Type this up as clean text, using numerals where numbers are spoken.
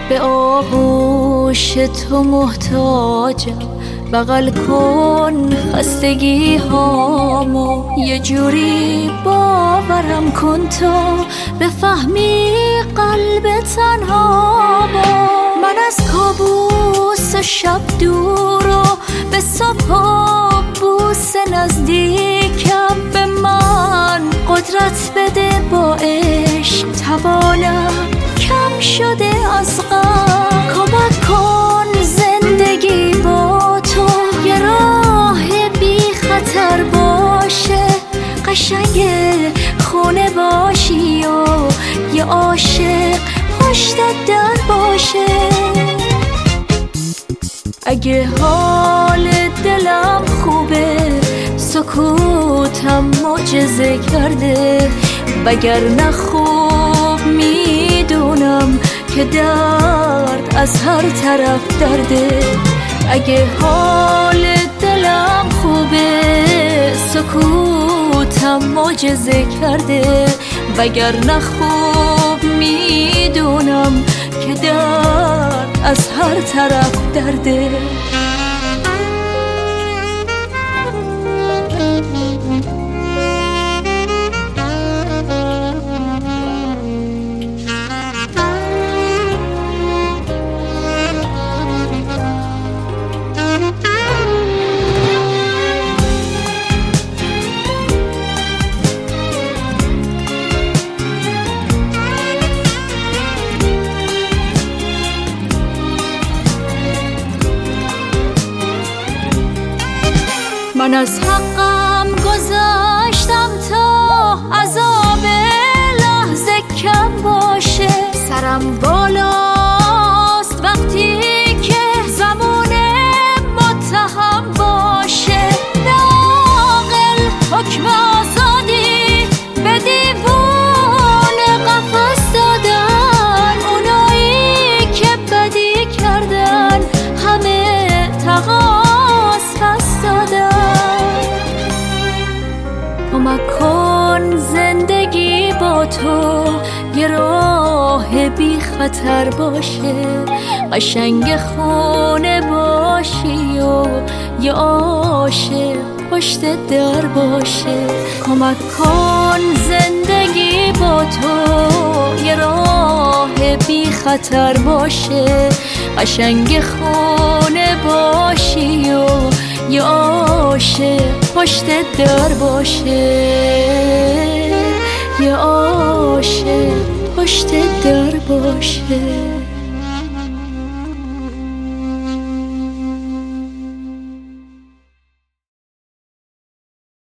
به آغوش تو محتاجم، بغل کن خستگی هامو، یه جوری باورم کن تا بفهمی قلب تنهامو. من از کابوس شب دور و به صبح بوس نزدیکم، به من قدرت بده با عشق، توانم کم شده از غم. کمک کن زندگی با تو یه راه بی خطر باشه، قشنگ خونه باشی و یه عاشق پشت در باشه. اگه حال دلم خوبه سکوتم معجزه کرده، وگرنه خوب میدونم که درد از هر طرف درده. اگه حال دلم خوبه سکوتم معجزه کرده، وگرنه خوب میدونم که درد از هر طرف درده. من از حقم گذاشتم تا عذاب لحظه کم باشه، سرم بالاست وقتی که زمان متهم باشه. ناقل حکم آزادی به دیوان قفس دادن، اونایی که بدی کردن همه تقاص پس دادن. کمک کن زندگی با تو یه راه بی خطر باشه، قشنگ خونه باشی و یه عاشق پشت در باشه. کمک کن زندگی با تو یه راه بی خطر باشه، قشنگ خونه باشی و یه عاشق پشت در باشه، یه عاشق پشت در باشه.